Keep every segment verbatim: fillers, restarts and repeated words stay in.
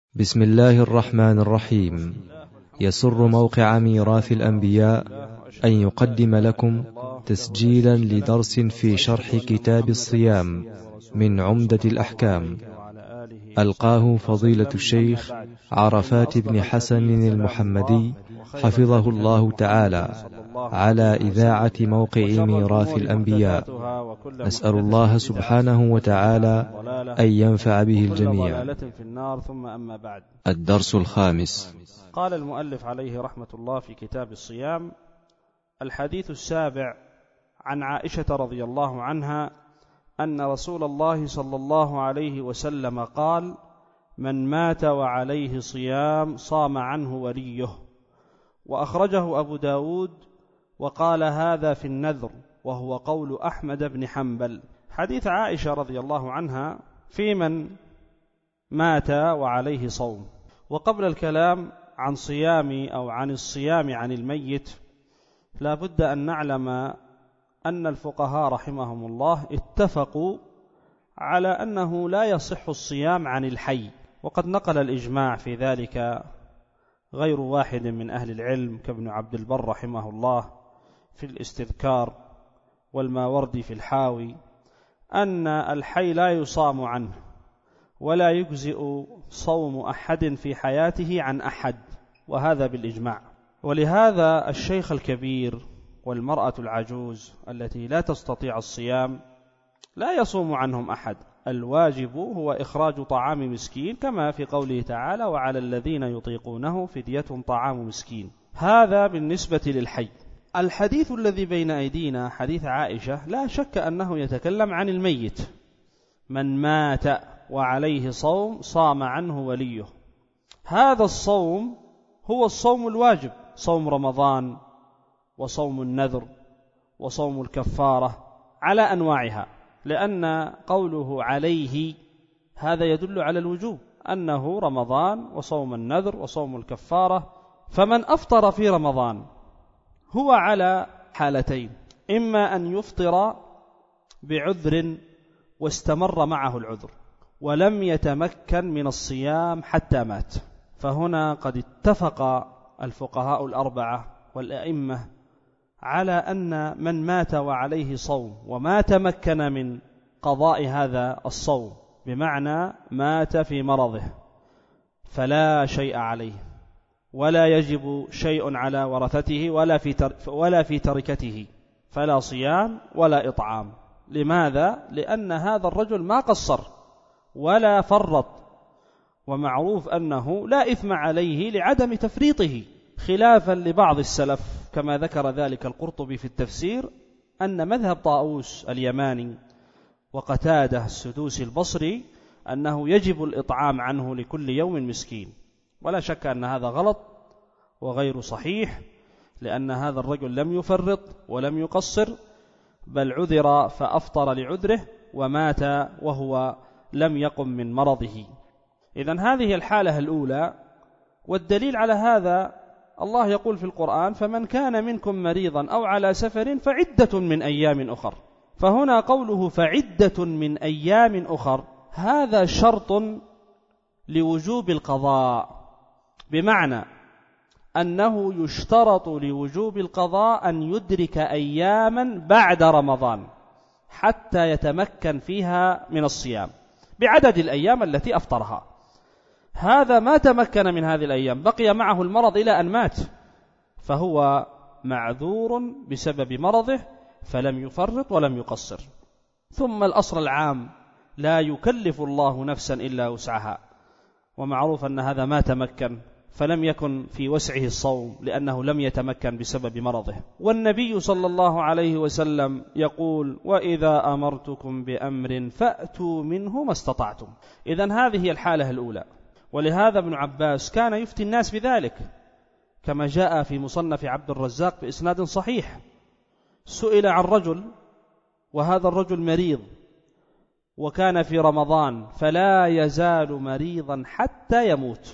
بسم الله الرحمن الرحيم. يسر موقع ميراث الأنبياء أن يقدم لكم تسجيلا لدرس في شرح كتاب الصيام من عمدة الأحكام، ألقاه فضيلة الشيخ عرفات بن حسن المحمدي حفظه الله تعالى على إذاعة موقع ميراث الأنبياء. نسأل الله سبحانه وتعالى أن ينفع به الجميع. الدرس الخامس. قال المؤلف عليه رحمة الله في كتاب الصيام: الحديث السابع عن عائشة رضي الله عنها أن رسول الله صلى الله عليه وسلم قال: من مات وعليه صيام صام عنه وليه. وأخرجه أبو داود وقال هذا في النذر، وهو قول أحمد بن حنبل. حديث عائشة رضي الله عنها في من مات وعليه صوم. وقبل الكلام عن صيام أو عن الصيام عن الميت، لا بد أن نعلم أن الفقهاء رحمهم الله اتفقوا على أنه لا يصح الصيام عن الحي، وقد نقل الإجماع في ذلك غير واحد من أهل العلم كابن عبد البر رحمه الله في الاستذكار، والماوردي في الحاوي، أن الحي لا يصام عنه ولا يجزئ صوم أحد في حياته عن أحد، وهذا بالإجماع. ولهذا الشيخ الكبير والمرأة العجوز التي لا تستطيع الصيام لا يصوم عنهم أحد، الواجب هو إخراج طعام مسكين، كما في قوله تعالى: وعلى الذين يطيقونه فدية طعام مسكين. هذا بالنسبة للحي. الحديث الذي بين أيدينا حديث عائشة لا شك أنه يتكلم عن الميت. من مات وعليه صوم صام عنه وليه. هذا الصوم هو الصوم الواجب، صوم رمضان وصوم النذر وصوم الكفارة على أنواعها، لأن قوله عليه هذا يدل على الوجوب، أنه رمضان وصوم النذر وصوم الكفارة. فمن أفطر في رمضان هو على حالتين: إما أن يفطر بعذر واستمر معه العذر ولم يتمكن من الصيام حتى مات، فهنا قد اتفق الفقهاء الأربعة والأئمة على أن من مات وعليه صوم وما تمكن من قضاء هذا الصوم، بمعنى مات في مرضه، فلا شيء عليه ولا يجب شيء على ورثته ولا في تر ولا في تركته، فلا صيام ولا إطعام. لماذا؟ لأن هذا الرجل ما قصر ولا فرط، ومعروف أنه لا إثم عليه لعدم تفريطه، خلافا لبعض السلف كما ذكر ذلك القرطبي في التفسير، أن مذهب طاووس اليماني وقتاده السدوسي البصري أنه يجب الإطعام عنه لكل يوم مسكين. ولا شك أن هذا غلط وغير صحيح، لأن هذا الرجل لم يفرط ولم يقصر، بل عذر فأفطر لعذره ومات وهو لم يقم من مرضه. إذن هذه الحالة الأولى. والدليل على هذا الله يقول في القرآن: فمن كان منكم مريضا أو على سفر فعدة من أيام أخر. فهنا قوله فعدة من أيام أخر هذا شرط لوجوب القضاء، بمعنى أنه يشترط لوجوب القضاء أن يدرك أياما بعد رمضان حتى يتمكن فيها من الصيام بعدد الأيام التي أفطرها. هذا ما تمكن من هذه الأيام، بقي معه المرض إلى أن مات، فهو معذور بسبب مرضه، فلم يفرط ولم يقصر. ثم الأصل العام: لا يكلف الله نفسا إلا وسعها، ومعروف أن هذا ما تمكن، فلم يكن في وسعه الصوم لأنه لم يتمكن بسبب مرضه. والنبي صلى الله عليه وسلم يقول: وإذا أمرتكم بأمر فأتوا منه ما استطعتم. إذن هذه الحالة الأولى. ولهذا ابن عباس كان يفتي الناس بذلك، كما جاء في مصنف عبد الرزاق بإسناد صحيح. سئل عن رجل وهذا الرجل مريض وكان في رمضان، فلا يزال مريضا حتى يموت.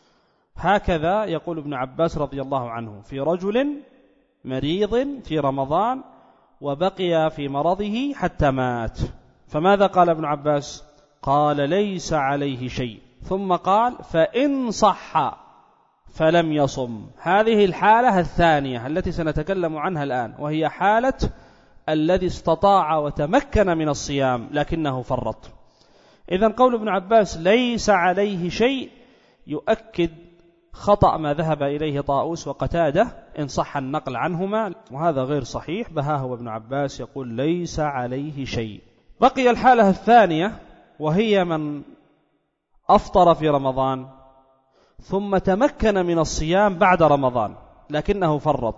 هكذا يقول ابن عباس رضي الله عنه في رجل مريض في رمضان وبقي في مرضه حتى مات. فماذا قال ابن عباس؟ قال: ليس عليه شيء، ثم قال فإن صح فلم يصم. هذه الحالة الثانية التي سنتكلم عنها الآن، وهي حالة الذي استطاع وتمكن من الصيام لكنه فرط. إذن قول ابن عباس ليس عليه شيء يؤكد خطأ ما ذهب إليه طاووس وقتادة إن صح النقل عنهما، وهذا غير صحيح. بهاه وابن عباس يقول ليس عليه شيء. بقي الحالة الثانية، وهي من أفطر في رمضان ثم تمكن من الصيام بعد رمضان لكنه فرط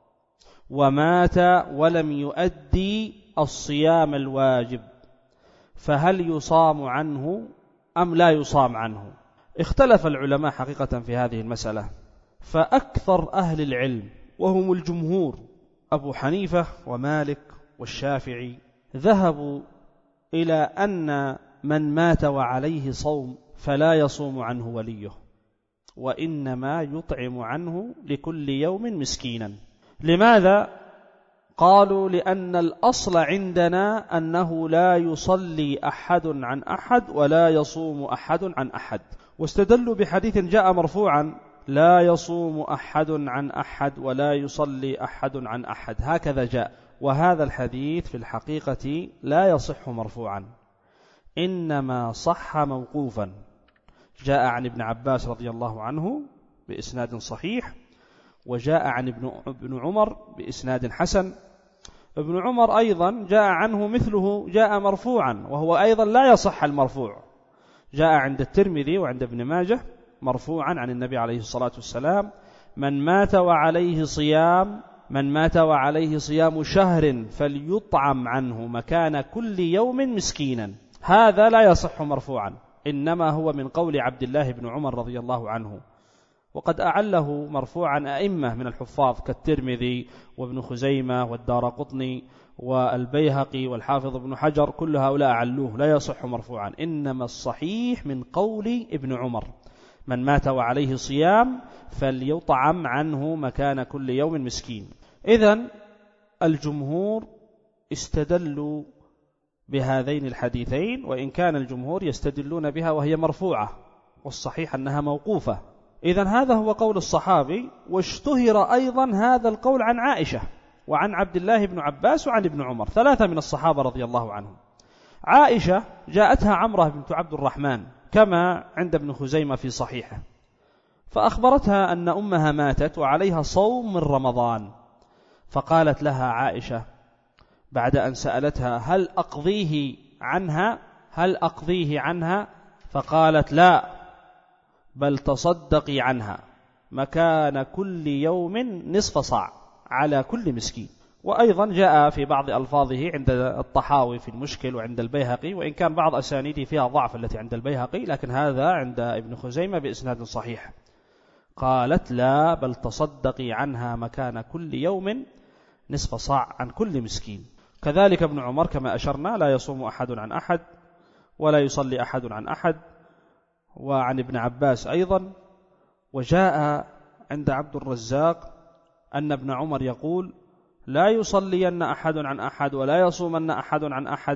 ومات ولم يؤدي الصيام الواجب، فهل يصام عنه أم لا يصام عنه؟ اختلف العلماء حقيقة في هذه المسألة، فأكثر أهل العلم وهم الجمهور أبو حنيفة ومالك والشافعي ذهبوا إلى أن من مات وعليه صوم فلا يصوم عنه وليه، وإنما يطعم عنه لكل يوم مسكينا. لماذا؟ قالوا لأن الأصل عندنا أنه لا يصلي أحد عن أحد ولا يصوم أحد عن أحد، واستدلوا بحديث جاء مرفوعا لا يصوم أحد عن أحد ولا يصلي أحد عن أحد، هكذا جاء. وهذا الحديث في الحقيقة لا يصح مرفوعا، إنما صح موقوفا، جاء عن ابن عباس رضي الله عنه بإسناد صحيح، وجاء عن ابن عمر بإسناد حسن. ابن عمر أيضا جاء عنه مثله جاء مرفوعا، وهو أيضا لا يصح المرفوع، جاء عند الترمذي وعند ابن ماجه مرفوعا عن النبي عليه الصلاة والسلام من مات وعليه صيام من مات وعليه صيام شهر فليطعم عنه مكان كل يوم مسكينا. هذا لا يصح مرفوعا، إنما هو من قول عبد الله بن عمر رضي الله عنه، وقد أعله مرفوعا أئمة من الحفاظ كالترمذي وابن خزيمة والدارقطني والبيهقي والحافظ ابن حجر، كل هؤلاء أعلوه، لا يصح مرفوعا، إنما الصحيح من قول ابن عمر من مات وعليه صيام فليطعم عنه مكان كل يوم مسكين. إذن الجمهور استدلوا بهذين الحديثين، وإن كان الجمهور يستدلون بها وهي مرفوعة، والصحيح أنها موقوفة. إذن هذا هو قول الصحابي، واشتهر أيضا هذا القول عن عائشة وعن عبد الله بن عباس وعن ابن عمر، ثلاثة من الصحابة رضي الله عنهم. عائشة جاءتها عمرة بنت عبد الرحمن كما عند ابن خزيمة في صحيحه، فأخبرتها أن أمها ماتت وعليها صوم من رمضان، فقالت لها عائشة بعد أن سألتها هل أقضيه عنها هل أقضيه عنها فقالت لا، بل تصدقي عنها مكان كل يوم نصف صاع على كل مسكين. وأيضا جاء في بعض ألفاظه عند الطحاوي في المشكل وعند البيهقي، وإن كان بعض أسانيده فيها ضعف التي عند البيهقي، لكن هذا عند ابن خزيمة بإسناد صحيح. قالت لا، بل تصدقي عنها مكان كل يوم نصف صاع عن كل مسكين. كذلك ابن عمر كما أشرنا لا يصوم أحد عن أحد ولا يصلي أحد عن أحد، وعن ابن عباس أيضا. وجاء عند عبد الرزاق أن ابن عمر يقول لا يصلين أحد عن أحد ولا يصومن أحد عن أحد،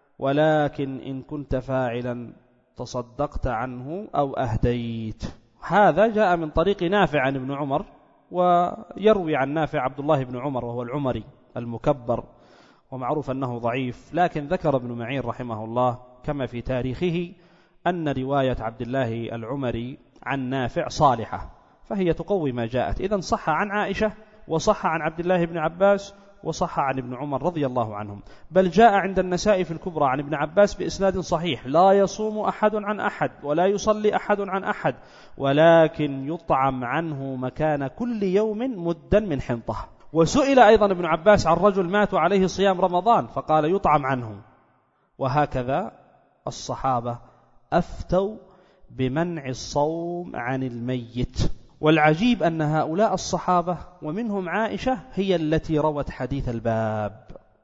ولكن إن كنت فاعلا تصدقت عنه أو أهديت. هذا جاء من طريق نافع عن ابن عمر، ويروي عن نافع عبد الله بن عمر وهو العمري المكبر، ومعروف أنه ضعيف، لكن ذكر ابن معين رحمه الله كما في تاريخه أن رواية عبد الله العمري عن نافع صالحة، فهي تقوي ما جاءت. إذن صح عن عائشة وصح عن عبد الله بن عباس وصح عن ابن عمر رضي الله عنهم، بل جاء عند النسائي في الكبرى عن ابن عباس بإسناد صحيح لا يصوم أحد عن أحد ولا يصلي أحد عن أحد، ولكن يطعم عنه مكان كل يوم مدا من حنطة. وسئل أيضا ابن عباس عن رجل مات عليه صيام رمضان فقال يطعم عنه. وهكذا الصحابة أفتوا بمنع الصوم عن الميت. والعجيب أن هؤلاء الصحابة ومنهم عائشة هي التي روت حديث الباب،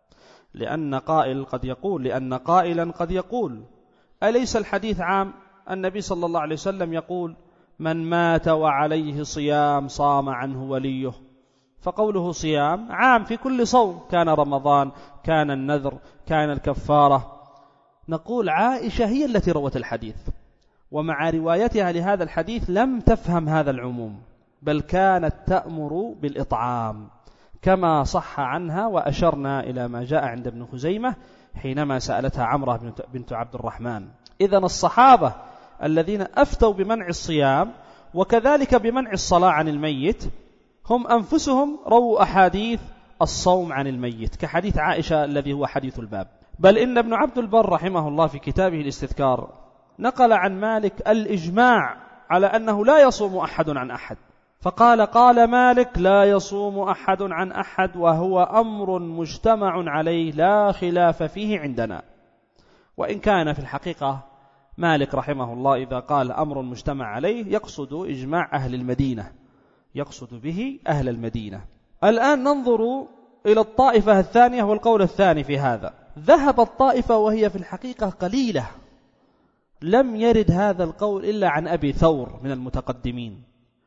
لأن قائل قد يقول لأن قائلا قد يقول أليس الحديث عام؟ النبي صلى الله عليه وسلم يقول من مات وعليه صيام صام عنه وليه، فقوله صيام عام في كل صوم، كان رمضان كان النذر كان الكفارة. نقول عائشة هي التي روت الحديث، ومع روايتها لهذا الحديث لم تفهم هذا العموم، بل كانت تأمر بالإطعام كما صح عنها، وأشرنا إلى ما جاء عند ابن خزيمة حينما سألتها عمرة بنت عبد الرحمن. إذن الصحابة الذين أفتوا بمنع الصيام وكذلك بمنع الصلاة عن الميت هم أنفسهم رووا أحاديث الصوم عن الميت كحديث عائشة الذي هو حديث الباب. بل إن ابن عبد البر رحمه الله في كتابه الاستذكار نقل عن مالك الإجماع على أنه لا يصوم أحد عن أحد، فقال قال مالك لا يصوم أحد عن أحد وهو أمر مجتمع عليه لا خلاف فيه عندنا. وإن كان في الحقيقة مالك رحمه الله إذا قال أمر مجتمع عليه يقصد إجماع أهل المدينة، يقصد به أهل المدينة. الآن ننظر إلى الطائفة الثانية والقول الثاني في هذا. ذهب الطائفة وهي في الحقيقة قليلة، لم يرد هذا القول إلا عن أبي ثور من المتقدمين،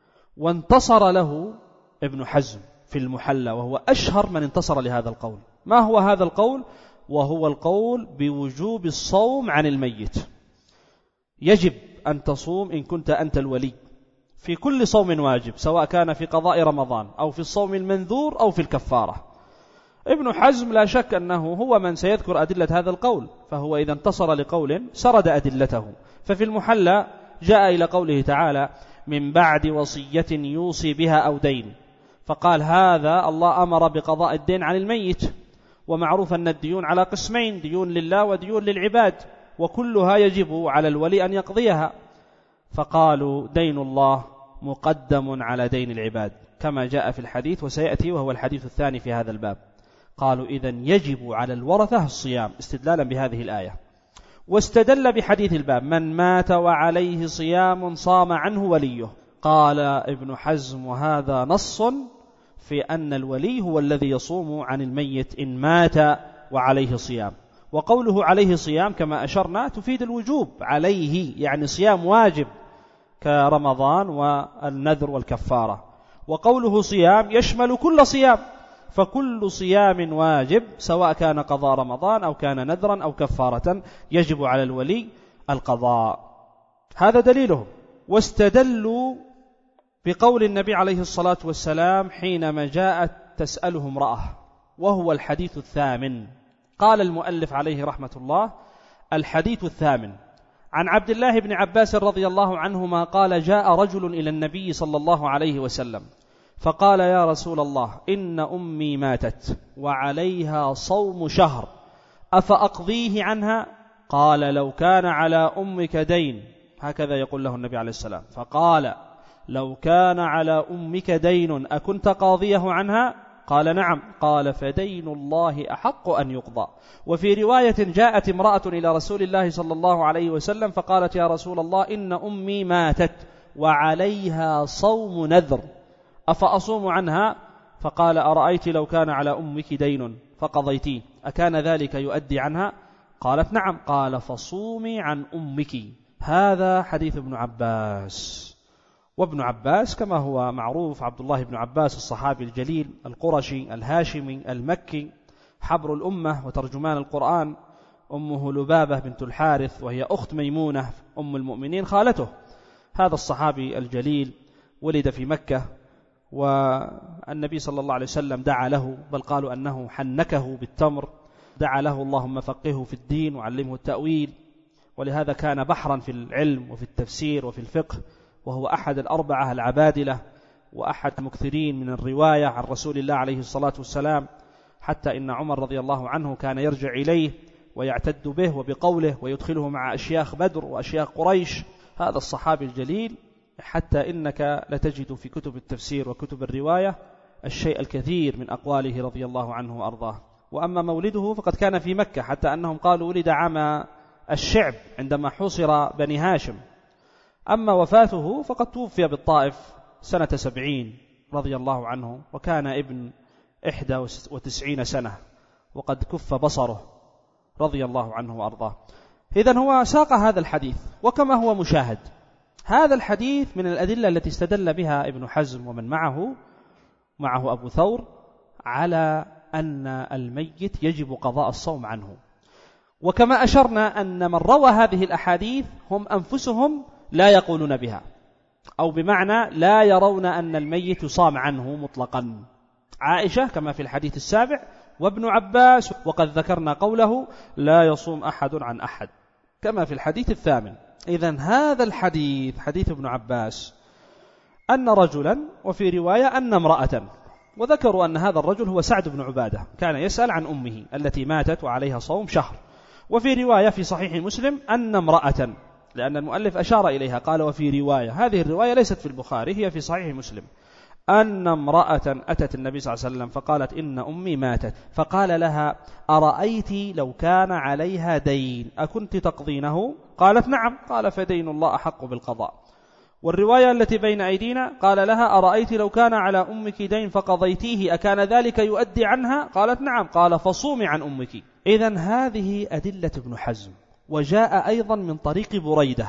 وانتصر له ابن حزم في المحلى وهو أشهر من انتصر لهذا القول. ما هو هذا القول؟ وهو القول بوجوب الصوم عن الميت، يجب أن تصوم إن كنت أنت الولي في كل صوم واجب، سواء كان في قضاء رمضان أو في الصوم المنذور أو في الكفارة. ابن حزم لا شك أنه هو من سيذكر أدلة هذا القول، فهو إذا انتصر لقول سرد أدلته. ففي المحلى جاء إلى قوله تعالى من بعد وصية يوصي بها أو دين، فقال هذا الله أمر بقضاء الدين عن الميت، ومعروف أن الديون على قسمين، ديون لله وديون للعباد، وكلها يجب على الولي أن يقضيها، فقالوا دين الله مقدم على دين العباد كما جاء في الحديث وسيأتي وهو الحديث الثاني في هذا الباب. قالوا إذن يجب على الورثة الصيام استدلالا بهذه الآية، واستدل بحديث الباب من مات وعليه صيام صام عنه وليه. قال ابن حزم وهذا نص في أن الولي هو الذي يصوم عن الميت إن مات وعليه صيام، وقوله عليه صيام كما أشرنا تفيد الوجوب، عليه يعني صيام واجب كرمضان والنذر والكفارة، وقوله صيام يشمل كل صيام، فكل صيام واجب سواء كان قضاء رمضان أو كان نذرا أو كفارة يجب على الولي القضاء. هذا دليله. واستدلوا بقول النبي عليه الصلاة والسلام حينما جاءت تسأله امرأة، وهو الحديث الثامن. قال المؤلف عليه رحمة الله الحديث الثامن عن عبد الله بن عباس رضي الله عنهما قال جاء رجل إلى النبي صلى الله عليه وسلم فقال يا رسول الله إن أمي ماتت وعليها صوم شهر أفأقضيه عنها؟ قال لو كان على أمك دين، هكذا يقول له النبي عليه السلام، فقال لو كان على أمك دين أكنت قاضيه عنها؟ قال نعم. قال فدين الله أحق أن يقضى. وفي رواية جاءت امرأة إلى رسول الله صلى الله عليه وسلم فقالت يا رسول الله إن أمي ماتت وعليها صوم نذر أفأصوم عنها؟ فقال أرأيت لو كان على أمك دين فقضيتيه أكان ذلك يؤدي عنها؟ قالت نعم. قال فصومي عن أمك. هذا حديث ابن عباس. وابن عباس كما هو معروف عبد الله بن عباس الصحابي الجليل القرشي الهاشمي المكي حبر الأمة وترجمان القرآن، أمه لبابة بنت الحارث وهي أخت ميمونة أم المؤمنين خالته. هذا الصحابي الجليل ولد في مكة، والنبي صلى الله عليه وسلم دعا له، بل قالوا أنه حنكه بالتمر، دعا له اللهم فقهه في الدين وعلمه التأويل، ولهذا كان بحرا في العلم وفي التفسير وفي الفقه، وهو أحد الأربعة العبادلة وأحد المكثرين من الرواية عن رسول الله عليه الصلاة والسلام، حتى إن عمر رضي الله عنه كان يرجع إليه ويعتد به وبقوله ويدخله مع أشياخ بدر وأشياخ قريش. هذا الصحابي الجليل حتى إنك لتجد في كتب التفسير وكتب الرواية الشيء الكثير من أقواله رضي الله عنه وأرضاه. وأما مولده فقد كان في مكة، حتى أنهم قالوا ولد عام الشعب عندما حوصر بني هاشم. أما وفاته فقد توفي بالطائف سنة سبعين رضي الله عنه، وكان ابن إحدى وتسعين سنة وقد كف بصره رضي الله عنه وأرضاه. إذن هو ساق هذا الحديث، وكما هو مشاهد هذا الحديث من الأدلة التي استدل بها ابن حزم ومن معه معه أبو ثور على أن الميت يجب قضاء الصوم عنه. وكما أشرنا أن من روى هذه الأحاديث هم أنفسهم لا يقولون بها، أو بمعنى لا يرون أن الميت يصام عنه مطلقا. عائشة كما في الحديث السابع، وابن عباس، وقد ذكرنا قوله لا يصوم أحد عن أحد كما في الحديث الثامن. إذن هذا الحديث حديث ابن عباس أن رجلا، وفي رواية أن امرأة، وذكروا أن هذا الرجل هو سعد بن عبادة، كان يسأل عن أمه التي ماتت وعليها صوم شهر. وفي رواية في صحيح مسلم أن امرأة، لأن المؤلف أشار إليها قال وفي رواية، هذه الرواية ليست في البخاري، هي في صحيح مسلم، أن امرأة أتت النبي صلى الله عليه وسلم فقالت إن أمي ماتت، فقال لها أرأيت لو كان عليها دين أكنت تقضينه؟ قالت نعم. قال فدين الله أحق بالقضاء. والرواية التي بين أيدينا قال لها أرأيت لو كان على أمك دين فقضيتيه أكان ذلك يؤدي عنها؟ قالت نعم. قال فصومي عن أمك. إذن هذه أدلة ابن حزم. وجاء أيضا من طريق بريدة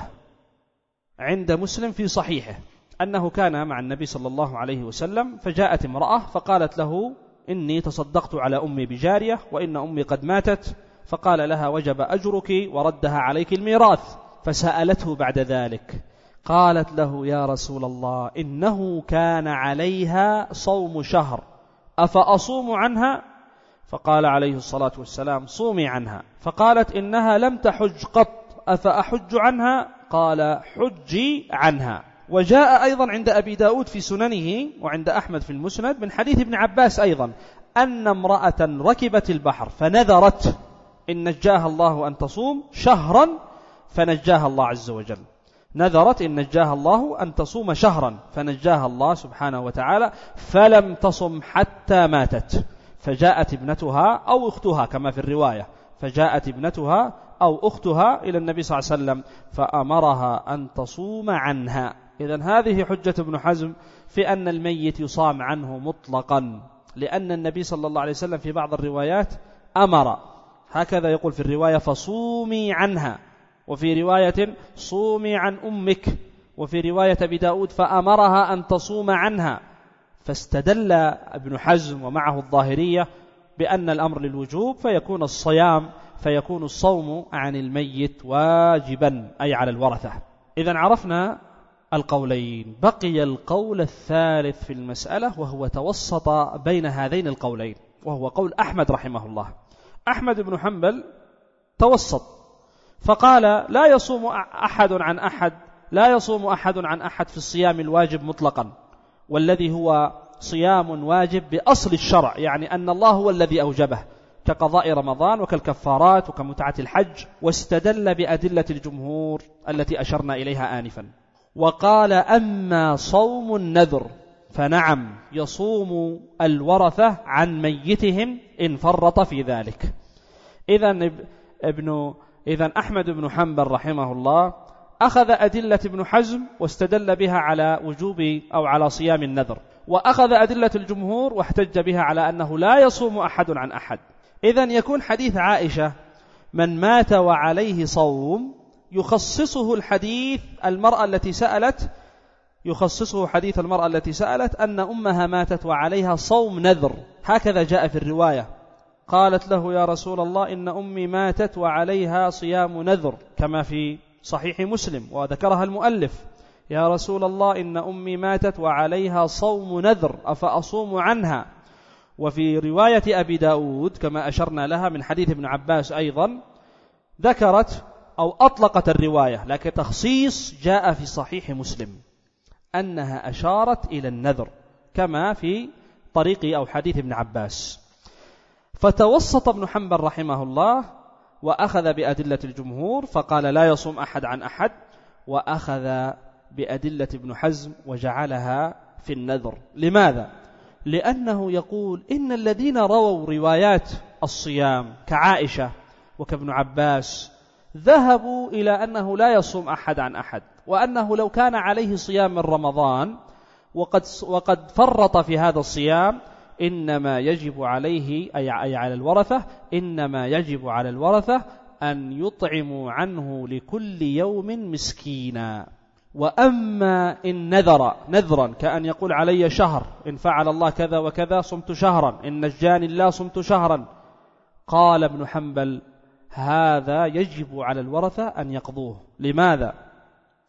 عند مسلم في صحيحه أنه كان مع النبي صلى الله عليه وسلم، فجاءت امرأة فقالت له إني تصدقت على أمي بجارية وإن أمي قد ماتت، فقال لها وجب أجرك وردها عليك الميراث. فسألته بعد ذلك قالت له يا رسول الله إنه كان عليها صوم شهر أفأصوم عنها؟ فقال عليه الصلاة والسلام صومي عنها. فقالت إنها لم تحج قط أفأحج عنها؟ قال حجي عنها. وجاء أيضا عند أبي داود في سننه وعند أحمد في المسند من حديث ابن عباس أيضا أن امرأة ركبت البحر فنذرت إن نجاها الله أن تصوم شهرا فنجاها الله عز وجل، نذرت إن نجاها الله أن تصوم شهرا فنجاها الله سبحانه وتعالى، فلم تصم حتى ماتت. فجاءت ابنتها أو أختها كما في الرواية، فجاءت ابنتها أو أختها إلى النبي صلى الله عليه وسلم فأمرها أن تصوم عنها. إذن هذه حجة ابن حزم في أن الميت يصام عنه مطلقا، لأن النبي صلى الله عليه وسلم في بعض الروايات أمر، هكذا يقول في الرواية فصومي عنها، وفي رواية صومي عن أمك، وفي رواية أبي داود فأمرها أن تصوم عنها. فاستدل ابن حزم ومعه الظاهرية بأن الأمر للوجوب، فيكون الصيام فيكون الصوم عن الميت واجبا أي على الورثة. إذن عرفنا القولين، بقي القول الثالث في المسألة وهو توسط بين هذين القولين، وهو قول أحمد رحمه الله. أحمد بن حنبل توسط فقال لا يصوم أحد عن أحد، لا يصوم أحد عن أحد في الصيام الواجب مطلقا، والذي هو صيام واجب بأصل الشرع، يعني أن الله هو الذي أوجبه كقضاء رمضان وكالكفارات وكمتعة الحج، واستدل بأدلة الجمهور التي أشرنا إليها آنفا. وقال أما صوم النذر فنعم يصوم الورثة عن ميتهم إن فرط في ذلك. إذن ابن إذن أحمد بن حنبل رحمه الله أخذ أدلة ابن حزم واستدل بها على وجوب أو على صيام النذر، وأخذ أدلة الجمهور واحتج بها على أنه لا يصوم أحد عن أحد. إذن يكون حديث عائشة من مات وعليه صوم يخصصه الحديث المرأة التي سألت يخصصه حديث المرأة التي سألت أن أمها ماتت وعليها صوم نذر، هكذا جاء في الرواية. قالت له يا رسول الله إن أمي ماتت وعليها صيام نذر كما في صحيح مسلم وذكرها المؤلف، يا رسول الله إن أمي ماتت وعليها صوم نذر أفأصوم عنها. وفي رواية أبي داود كما أشرنا لها من حديث ابن عباس أيضا ذكرت أو أطلقت الرواية، لكن تخصيص جاء في صحيح مسلم أنها أشارت إلى النذر كما في طريق أو حديث ابن عباس. فتوسط ابن حنبل رحمه الله وأخذ بأدلة الجمهور فقال لا يصوم أحد عن أحد، وأخذ بأدلة ابن حزم وجعلها في النذر. لماذا؟ لأنه يقول إن الذين رووا روايات الصيام كعائشة وكابن عباس ذهبوا إلى أنه لا يصوم أحد عن أحد، وأنه لو كان عليه صيام من رمضان وقد, وقد فرط في هذا الصيام إنما يجب عليه أي على الورثة إنما يجب على الورثة أن يطعموا عنه لكل يوم مسكينا. وأما إن نذر نذرا كأن يقول علي شهر إن فعل الله كذا وكذا صمت شهرا، إن نجاني الله صمت شهرا، قال ابن حنبل هذا يجب على الورثة أن يقضوه. لماذا؟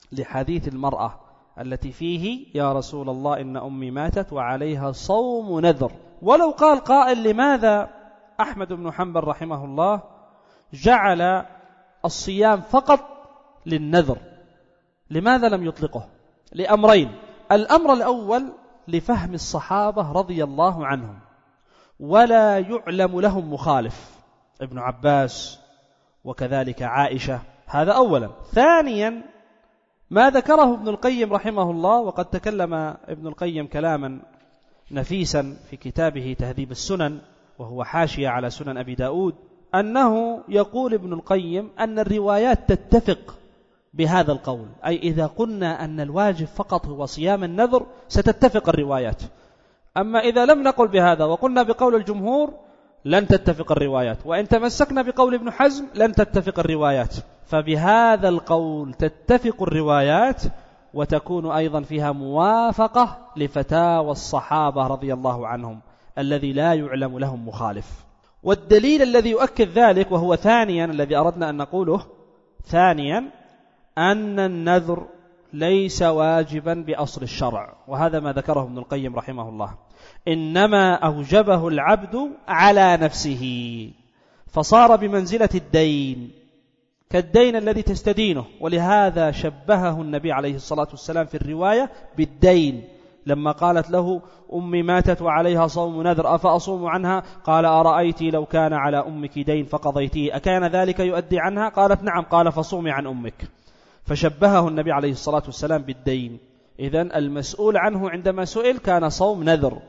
لحديث المرأة التي فيه يا رسول الله إن أمي ماتت وعليها صوم نذر. ولو قال قائل لماذا أحمد بن حنبل رحمه الله جعل الصيام فقط للنذر، لماذا لم يطلقه؟ لأمرين. الأمر الأول لفهم الصحابة رضي الله عنهم ولا يعلم لهم مخالف، ابن عباس وكذلك عائشة، هذا أولا. ثانيا ما ذكره ابن القيم رحمه الله، وقد تكلم ابن القيم كلاما نفيسا في كتابه تهذيب السنن وهو حاشية على سنن أبي داود، أنه يقول ابن القيم أن الروايات تتفق بهذا القول، أي إذا قلنا أن الواجب فقط هو صيام النذر ستتفق الروايات. أما إذا لم نقل بهذا وقلنا بقول الجمهور لن تتفق الروايات، وإن تمسكنا بقول ابن حزم لن تتفق الروايات. فبهذا القول تتفق الروايات وتكون أيضا فيها موافقة لفتاوى الصحابة رضي الله عنهم الذي لا يعلم لهم مخالف. والدليل الذي يؤكد ذلك وهو ثانيا الذي أردنا أن نقوله، ثانيا أن النذر ليس واجبا بأصل الشرع، وهذا ما ذكره ابن القيم رحمه الله، إنما أوجبه العبد على نفسه فصار بمنزلة الدين كالدين الذي تستدينه. ولهذا شبهه النبي عليه الصلاة والسلام في الرواية بالدين لما قالت له أمي ماتت وعليها صوم نذر أفأصوم عنها؟ قال أرأيت لو كان على أمك دين فقضيته أكان ذلك يؤدي عنها؟ قالت نعم. قال فصومي عن أمك. فشبهه النبي عليه الصلاة والسلام بالدين. إذن المسؤول عنه عندما سئل كان صوم نذر،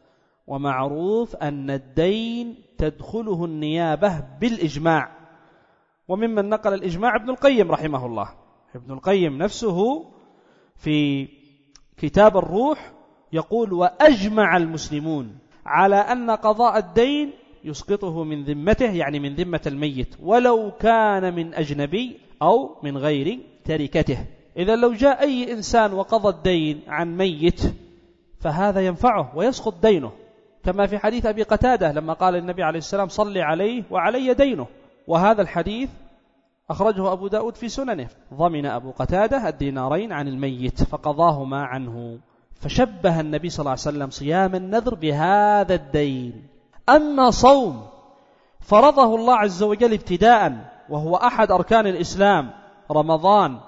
ومعروف أن الدين تدخله النيابة بالإجماع، وممن نقل الإجماع ابن القيم رحمه الله. ابن القيم نفسه في كتاب الروح يقول وأجمع المسلمون على أن قضاء الدين يسقطه من ذمته، يعني من ذمة الميت، ولو كان من أجنبي أو من غير تركته. إذا لو جاء أي إنسان وقضى الدين عن ميت فهذا ينفعه ويسقط دينه، كما في حديث أبي قتادة لما قال النبي عليه السلام صلي عليه وعلي دينه، وهذا الحديث أخرجه أبو داود في سننه. ضمن أبو قتادة الدينارين عن الميت فقضاهما عنه. فشبه النبي صلى الله عليه وسلم صيام النذر بهذا الدين. أما صوم فرضه الله عز وجل ابتداء وهو أحد أركان الإسلام رمضان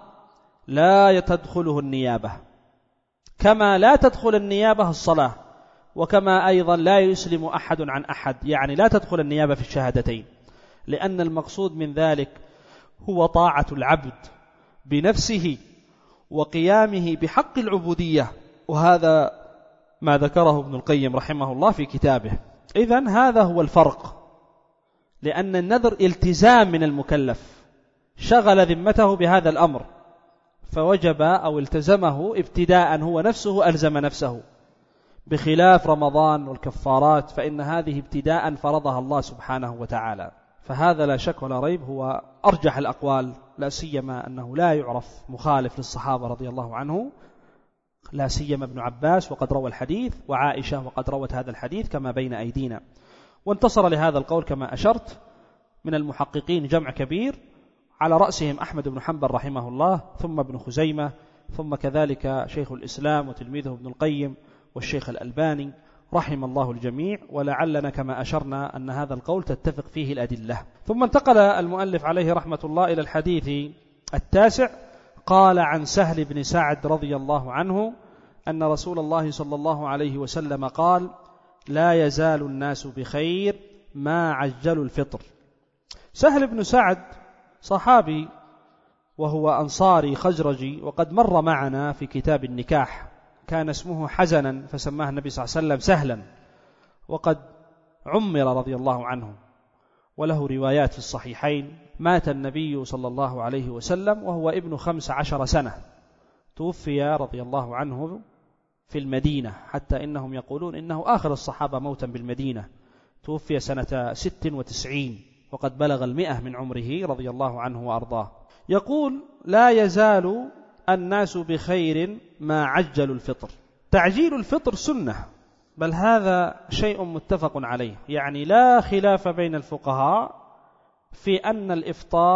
لا تدخله النيابة، كما لا تدخل النيابة الصلاة، وكما أيضا لا يسلم أحد عن أحد، يعني لا تدخل النيابة في الشهادتين، لأن المقصود من ذلك هو طاعة العبد بنفسه وقيامه بحق العبودية، وهذا ما ذكره ابن القيم رحمه الله في كتابه. إذن هذا هو الفرق، لأن النذر التزام من المكلف شغل ذمته بهذا الأمر فوجب أو التزمه ابتداء، هو نفسه ألزم نفسه، بخلاف رمضان والكفارات فإن هذه ابتداء فرضها الله سبحانه وتعالى. فهذا لا شك ولا ريب هو أرجح الأقوال، لا سيما أنه لا يعرف مخالف للصحابة رضي الله عنه، لا سيما ابن عباس وقد روى الحديث، وعائشة وقد روت هذا الحديث كما بين أيدينا. وانتصر لهذا القول كما أشرت من المحققين جمع كبير، على رأسهم أحمد بن حنبل رحمه الله، ثم ابن خزيمة، ثم كذلك شيخ الإسلام وتلميذه ابن القيم والشيخ الألباني رحم الله الجميع. ولعلنا كما أشرنا أن هذا القول تتفق فيه الأدلة. ثم انتقل المؤلف عليه رحمة الله إلى الحديث التاسع. قال عن سهل بن سعد رضي الله عنه أن رسول الله صلى الله عليه وسلم قال لا يزال الناس بخير ما عجلوا الفطر. سهل بن سعد صحابي وهو أنصاري خزرجي، وقد مر معنا في كتاب النكاح، كان اسمه حزنا فسماه النبي صلى الله عليه وسلم سهلا، وقد عمر رضي الله عنه وله روايات في الصحيحين. مات النبي صلى الله عليه وسلم وهو ابن خمس عشر سنة، توفي رضي الله عنه في المدينة، حتى إنهم يقولون إنه آخر الصحابة موتا بالمدينة، توفي سنة ست وتسعين وقد بلغ المئة من عمره رضي الله عنه وأرضاه. يقول لا يزال الناس بخير ما عجلوا الفطر. تعجيل الفطر سنة، بل هذا شيء متفق عليه، يعني لا خلاف بين الفقهاء في أن الإفطار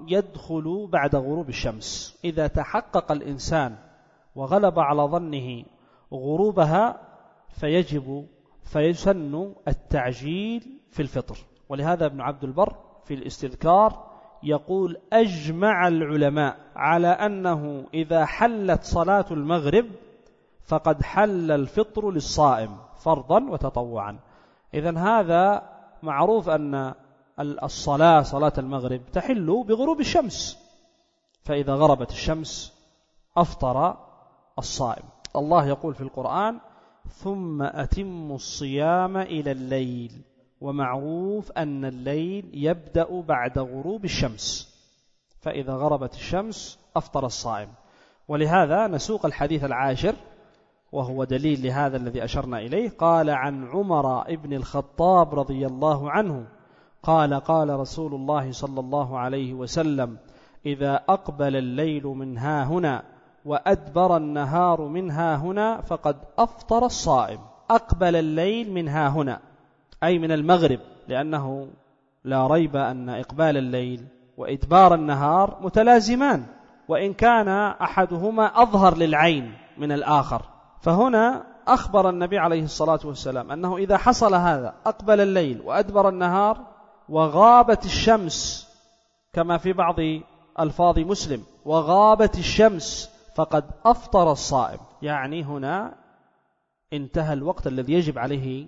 يدخل بعد غروب الشمس. إذا تحقق الإنسان وغلب على ظنه غروبها فيجب فيسن التعجيل في الفطر. ولهذا ابن عبد البر في الاستذكار يقول أجمع العلماء على أنه إذا حلت صلاة المغرب فقد حل الفطر للصائم فرضا وتطوعا. إذن هذا معروف أن الصلاة صلاة المغرب تحل بغروب الشمس، فإذا غربت الشمس أفطر الصائم. الله يقول في القرآن ثم أتم الصيام إلى الليل، ومعروف أن الليل يبدأ بعد غروب الشمس، فإذا غربت الشمس أفطر الصائم. ولهذا نسوق الحديث العاشر وهو دليل لهذا الذي أشرنا إليه. قال عن عمر ابن الخطاب رضي الله عنه قال قال رسول الله صلى الله عليه وسلم إذا أقبل الليل من ها هنا وأدبر النهار من ها هنا فقد أفطر الصائم. أقبل الليل من ها هنا أي من المغرب، لأنه لا ريب أن إقبال الليل وإدبار النهار متلازمان، وإن كان أحدهما أظهر للعين من الآخر. فهنا أخبر النبي عليه الصلاة والسلام أنه إذا حصل هذا أقبل الليل وأدبر النهار وغابت الشمس، كما في بعض ألفاظ مسلم وغابت الشمس فقد أفطر الصائم، يعني هنا انتهى الوقت الذي يجب عليه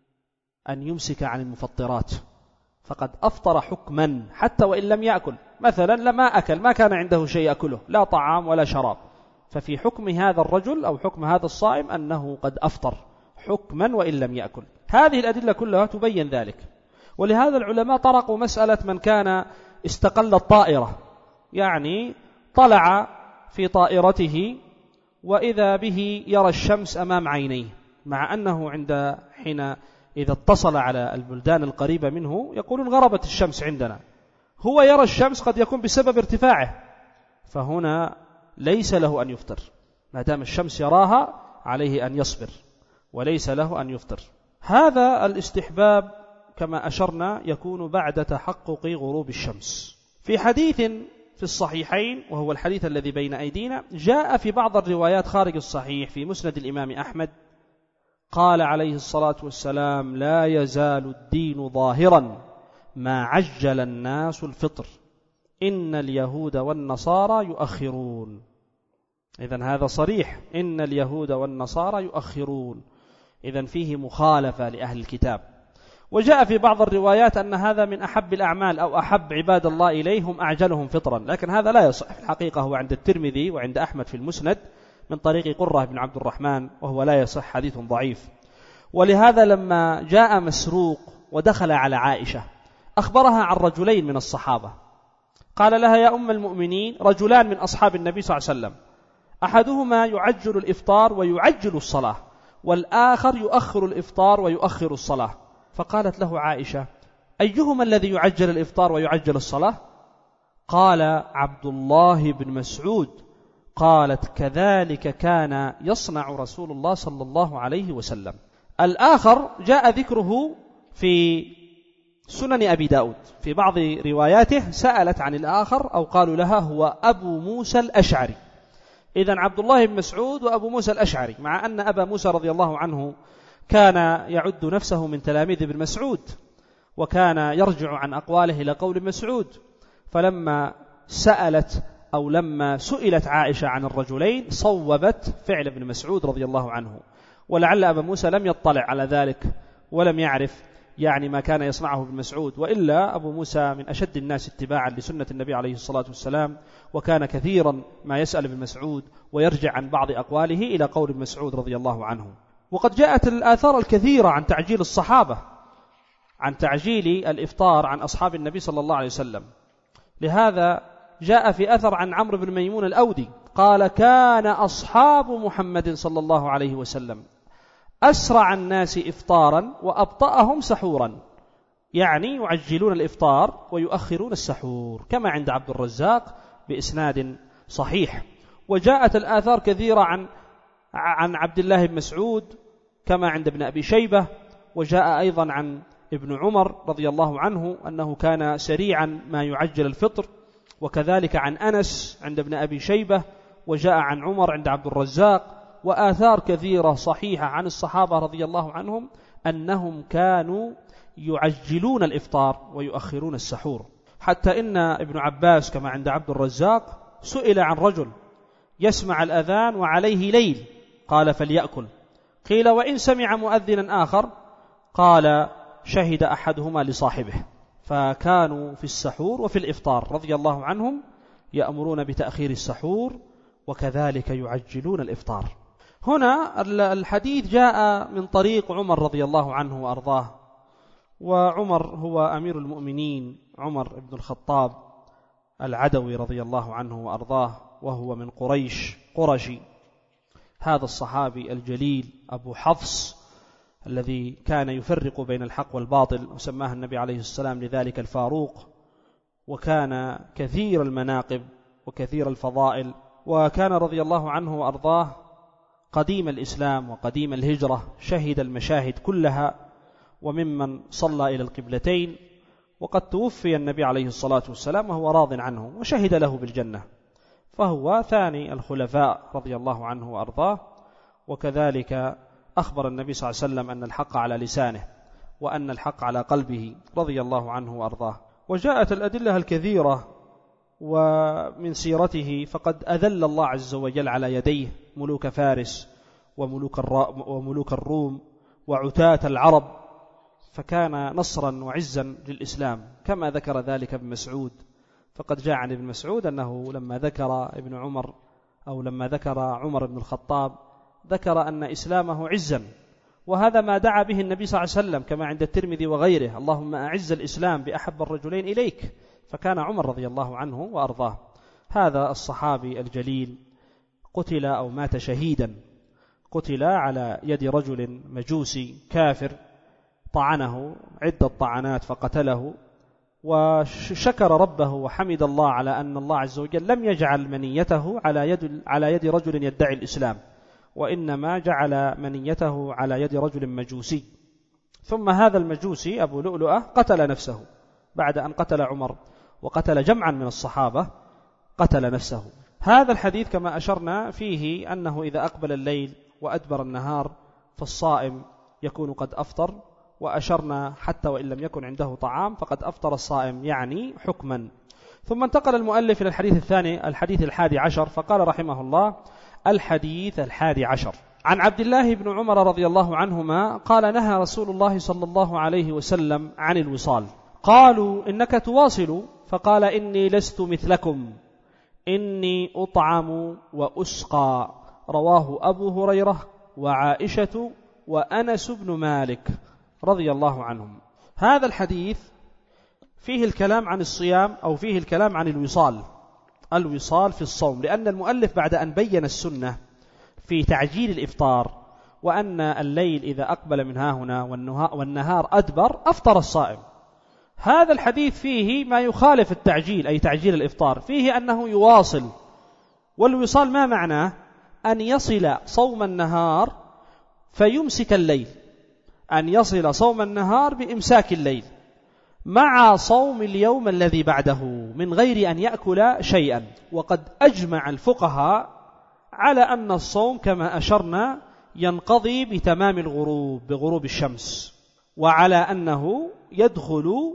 أن يمسك عن المفطرات، فقد أفطر حكما حتى وإن لم يأكل. مثلا لما أكل، ما كان عنده شيء يأكله، لا طعام ولا شراب، ففي حكم هذا الرجل أو حكم هذا الصائم أنه قد أفطر حكما وإن لم يأكل. هذه الأدلة كلها تبين ذلك. ولهذا العلماء طرقوا مسألة من كان استقل الطائرة، يعني طلع في طائرته وإذا به يرى الشمس أمام عينيه، مع أنه عند حين إذا اتصل على البلدان القريبة منه يقولون غربت الشمس عندنا، هو يرى الشمس قد يكون بسبب ارتفاعه، فهنا ليس له أن يفطر ما دام الشمس يراها، عليه أن يصبر وليس له أن يفطر. هذا الاستحباب كما أشرنا يكون بعد تحقق غروب الشمس. في حديث في الصحيحين وهو الحديث الذي بين أيدينا جاء في بعض الروايات خارج الصحيح في مسند الإمام أحمد قال عليه الصلاة والسلام لا يزال الدين ظاهرا ما عجل الناس الفطر إن اليهود والنصارى يؤخرون. إذن هذا صريح، إن اليهود والنصارى يؤخرون، إذن فيه مخالفة لأهل الكتاب. وجاء في بعض الروايات أن هذا من أحب الأعمال أو أحب عباد الله إليهم أعجلهم فطرا، لكن هذا لا يصح في الحقيقة. هو عند الترمذي وعند أحمد في المسند من طريق قرة بن عبد الرحمن، وهو لا يصح، حديث ضعيف. ولهذا لما جاء مسروق ودخل على عائشة أخبرها عن رجلين من الصحابة، قال لها يا أم المؤمنين رجلان من أصحاب النبي صلى الله عليه وسلم أحدهما يعجل الإفطار ويعجل الصلاة، والآخر يؤخر الإفطار ويؤخر الصلاة. فقالت له عائشة أيهما الذي يعجل الإفطار ويعجل الصلاة؟ قال عبد الله بن مسعود. قالت كذلك كان يصنع رسول الله صلى الله عليه وسلم. الآخر جاء ذكره في سنن أبي داود، في بعض رواياته سألت عن الآخر أو قالوا لها هو أبو موسى الأشعري. إذن عبد الله بن مسعود وأبو موسى الأشعري، مع أن أبا موسى رضي الله عنه كان يعد نفسه من تلاميذ ابن مسعود وكان يرجع عن أقواله إلى قول مسعود. فلما سألت أو لما سئلت عائشة عن الرجلين صوبت فعل ابن مسعود رضي الله عنه، ولعل أبا موسى لم يطلع على ذلك ولم يعرف يعني ما كان يصنعه ابن مسعود، وإلا أبو موسى من أشد الناس اتباعا لسنة النبي عليه الصلاة والسلام، وكان كثيرا ما يسأل ابن مسعود ويرجع عن بعض أقواله إلى قول ابن مسعود رضي الله عنه. وقد جاءت الآثار الكثيرة عن تعجيل الصحابة، عن تعجيل الإفطار عن أصحاب النبي صلى الله عليه وسلم. لهذا جاء في أثر عن عمرو بن ميمون الأودي قال كان أصحاب محمد صلى الله عليه وسلم أسرع الناس إفطارا وأبطأهم سحورا، يعني يعجلون الإفطار ويؤخرون السحور، كما عند عبد الرزاق بإسناد صحيح. وجاءت الآثار كثيرة عن عن عبد الله بن مسعود كما عند ابن أبي شيبة، وجاء أيضا عن ابن عمر رضي الله عنه أنه كان سريعا ما يعجل الفطر. وكذلك عن أنس عند ابن أبي شيبة، وجاء عن عمر عند عبد الرزاق، وآثار كثيرة صحيحة عن الصحابة رضي الله عنهم أنهم كانوا يعجلون الإفطار ويؤخرون السحور. حتى إن ابن عباس كما عند عبد الرزاق سئل عن رجل يسمع الأذان وعليه ليل، قال فليأكل. قيل وإن سمع مؤذنا آخر؟ قال شهد أحدهما لصاحبه. فكانوا في السحور وفي الإفطار رضي الله عنهم يأمرون بتأخير السحور وكذلك يعجلون الإفطار. هنا الحديث جاء من طريق عمر رضي الله عنه وأرضاه، وعمر هو أمير المؤمنين عمر بن الخطاب العدوي رضي الله عنه وأرضاه، وهو من قريش قرشي. هذا الصحابي الجليل أبو حفص الذي كان يفرق بين الحق والباطل، وسماه النبي عليه السلام لذلك الفاروق، وكان كثير المناقب وكثير الفضائل، وكان رضي الله عنه وأرضاه قديم الإسلام وقديم الهجرة، شهد المشاهد كلها، وممن صلى إلى القبلتين، وقد توفي النبي عليه الصلاة والسلام وهو راض عنه وشهد له بالجنة، فهو ثاني الخلفاء رضي الله عنه وأرضاه. وكذلك أخبر النبي صلى الله عليه وسلم أن الحق على لسانه وأن الحق على قلبه رضي الله عنه وأرضاه. وجاءت الأدلة الكثيرة ومن سيرته، فقد أذل الله عز وجل على يديه ملوك فارس وملوك, وملوك الروم وعتاة العرب، فكان نصرا وعزا للإسلام كما ذكر ذلك ابن مسعود. فقد جاء عن ابن مسعود أنه لما ذكر ابن عمر أو لما ذكر عمر بن الخطاب ذكر أن إسلامه عزا، وهذا ما دعا به النبي صلى الله عليه وسلم كما عند الترمذي وغيره: اللهم أعز الإسلام بأحب الرجلين إليك. فكان عمر رضي الله عنه وأرضاه. هذا الصحابي الجليل قتل أو مات شهيدا، قتل على يد رجل مجوسي كافر طعنه عدة طعنات فقتله، وشكر ربه وحمد الله على أن الله عز وجل لم يجعل منيته على يد على يد رجل يدعي الإسلام، وإنما جعل منيته على يد رجل مجوسي. ثم هذا المجوسي أبو لؤلؤة قتل نفسه بعد أن قتل عمر وقتل جمعا من الصحابة، قتل نفسه. هذا الحديث كما أشرنا فيه أنه إذا أقبل الليل وأدبر النهار فالصائم يكون قد أفطر، وأشرنا حتى وإن لم يكن عنده طعام فقد أفطر الصائم يعني حكما. ثم انتقل المؤلف إلى الحديث الثاني، الحديث الحادي عشر، فقال رحمه الله: الحديث الحادي عشر عن عبد الله بن عمر رضي الله عنهما قال: نهى رسول الله صلى الله عليه وسلم عن الوصال. قالوا: إنك تواصل؟ فقال: إني لست مثلكم، إني أطعم وأسقى. رواه أبو هريرة وعائشة وأنس بن مالك رضي الله عنهم. هذا الحديث فيه الكلام عن الصيام أو فيه الكلام عن الوصال، الوصال في الصوم، لأن المؤلف بعد أن بين السنة في تعجيل الإفطار وأن الليل إذا أقبل من ها هنا والنهار أدبر أفطر الصائم، هذا الحديث فيه ما يخالف التعجيل أي تعجيل الإفطار، فيه أنه يواصل. والوصال ما معناه؟ أن يصل صوم النهار فيمسك الليل، أن يصل صوم النهار بإمساك الليل مع صوم اليوم الذي بعده من غير أن يأكل شيئا. وقد أجمع الفقهاء على أن الصوم كما أشرنا ينقضي بتمام الغروب بغروب الشمس، وعلى أنه يدخل